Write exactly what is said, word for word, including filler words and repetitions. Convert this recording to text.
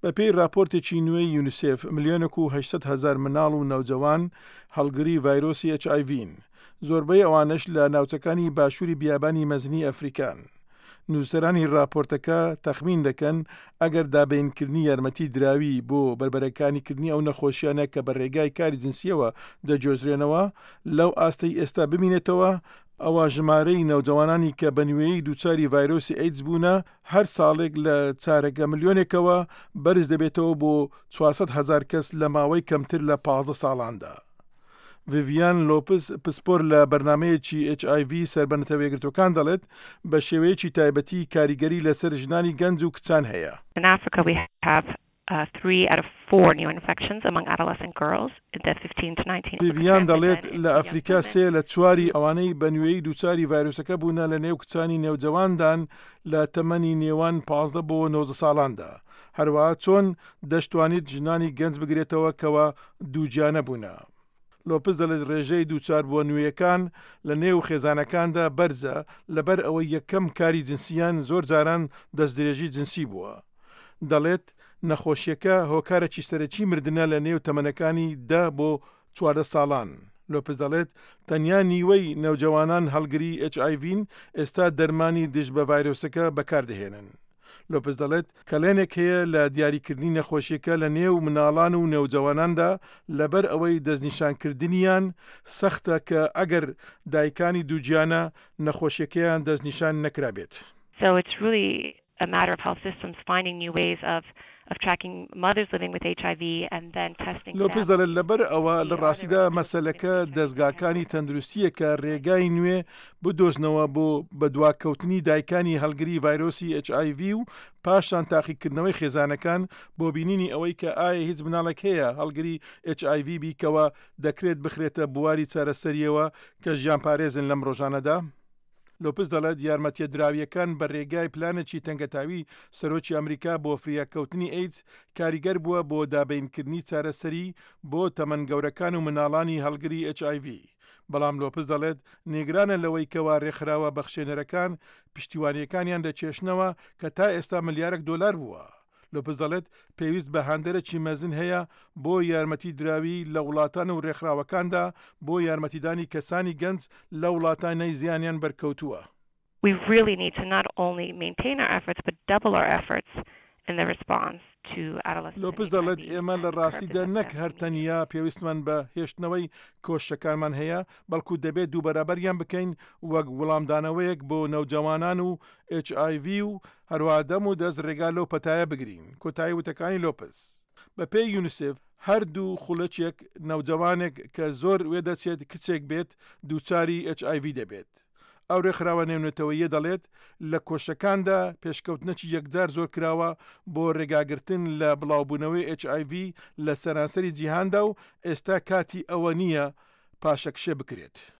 بەپێی راپۆرتێکی نوێی یونیسێف ملیۆنێک و هەشت هەزار منداڵ و نەوجەوان هەڵگری ڤایرۆسی ئەچ ئای ڤین، زۆربەی ئەوانش لە ناوچەکانی باشووری بیابانی مەزنی ئەفریکان. نووسەرانی راپۆرتەکە تەخمین دەکەن ئەگەر دابینکردنی یارمەتی دراوی بۆ بربەرەکانیکردنی ئەو نەخۆشیانە کە بە ڕێگای کاری جنسیەوە دەجۆزرێنەوە لەو ئاستەی ئێستا ببینێتەوە، ئەوە ژمارەی نەوجەوانانی کە بە نوێیی دووچاری ڤایرۆسی ئەیدز بوونە هەر ساڵێک لە چارەگە ملیۆنێکەوە بەرز دەبێتەوە بۆ چوارسەد هەزار کەس لە ماوەی کەمتر لە پانزدە ساڵاندا. ڤیڤیان لۆپز پسپۆر لە بەرنامەیەکی ئەچ ئای ڤی سەربەنەتە وێگرتوەکان دەڵێت بە شێوەیەکی تایبەتی کاریگەری لەسەر ژنانی گەنج و کچان هەیە. In Africa we have Uh, three out of four new infections among adolescent girls in the fifteen to nineteen. ڤیڤیان دەڵێت لە ئەفریکا سێ لە چواری ئەوانەی بە نوێیی دووچاری ڤایرۆسەکە بوونە لە نێو کچانی نێوجەواندان لە تەمەنی نێوان پانزدە بۆ نۆزدە ساڵاندا. هەروەها چۆن دەشتوانیت ژنانی گەنج بگرێتەوە کەوە دووجیانە بوونە. لۆپز دەڵێت ڕێژەی دووچار بۆ نوێیەکان لە نێو خێزانەکاندا بەرزە لەبەر ئەوەی یەکەم کاری جنسیان زۆر جاران دەستدرێژی جنسی بووە. دەڵێت نەخۆشیەکە هۆکارێکی سەرەکی مردنە لە نێو تەمەنەکانی دە بۆ چواردە ساڵان. لۆپز دەڵێت تەنیا نیوەی نەوجەوانان هەڵگری ئەچ ئای ڤین ئێستا دەرمانی دژ بە ڤایرۆسەکە بەکاردەهێنن. لۆپز دەڵێت کەلێنێک هەیە لە دیاریکردنی نەخۆشیەکە لە نێو مناڵان و نێوجەواناندا لەبەر ئەوەی دەستنیشانکردنیان سەختە کە ئەگەر دایکانی دووجیانە نەخۆشیەکەیان دەستنیشان نەکرابێت. So it's really a matter of health systems finding new ways of of tracking mothers living with H I V and then testing them. لۆپز دەڵێت لەبەر ئەوە لە ڕاستیدا مەسەلەکە دەستگاکانی تەندروستیە کە ڕێگای نوێ بدۆزنەوە بۆ بەدواکەوتنی دایکانی هەڵگری ڤایرۆسی ئەچ ئای ڤی و پاشان تاقیکردنەوەی خێزانەکان بۆ بینینی ئەوەی کە ئایا هیچ مناڵێک هەیە هەڵگری ئەچ ئای ڤی بیکەوە دەکرێت بخرێتە بواری چارەسەریەوە کە ژیان پارێزن لەم ڕۆژانەدا. لۆپز دەڵێت یارمەتیە دراویەکان بە ڕێگای پلانێکی تەنگەتاوی سەرۆکی ئەمریکا بۆ فریاکەوتنی ئەیدز کاریگەر بووە بۆ دابینکردنی چارەسەری بۆ تەمەنگەورەکان و مناڵانی هەڵگری ئەچ ئای ڤی. بەڵام لۆپز دەڵێت نیگرانە لەوەی کەوا ڕێکخراوە بەخشێنەرەکان پشتیوانیەکانیان دەچێشنەوە کە تا ئێستا ملیارێک دۆلار بووە. لۆپز دەڵێت پێویست بە هاندەرێکی مەزن هەیە بۆ یارمەتی دراوی لە وڵاتان و ڕێکخراوەکاندا بۆ یارمەتیدانی کەسانی گەنج لە وڵاتانەی زیانیان بەرکەوتووە. We really need to not only maintain our efforts but double our efforts in the response to adolescent. لۆپز دەڵێت ئێمە لە ڕاستیدا نەک هەرتەنیا پێویستمان بە هێشتنەوەی کۆشەکانمان هەیە، بەڵکو دەبێت دوو بەرابەریان بکەین وەک وەڵامدانەوەیەک بۆ نەوجەوانان و ئەچ ئای ڤی و هەروە دەم و دەست ڕێگا لەو پەتایە بگرین. کۆتایی وتەکانی لۆپز بە پێی یونیسێف هەردوو خوڵەچێک نەوجەوانێک کە زۆر وێدەچێت کچێک بێت دووچاری ئەچ ئای ڤی دەبێت. ئەو ڕێکخراوە نێونەتەوەیە دەڵێت لە کۆشەکاندا پێشکەوتنەکی یەکجار زۆر کراوە بۆ ڕێگاگرتن لە بڵاوبوونەوەی ئەچ ئای ڤی لە سەرانسەری جیهاندا و ئێستا کاتی ئەوە نییە پاشەکشێ بکرێت.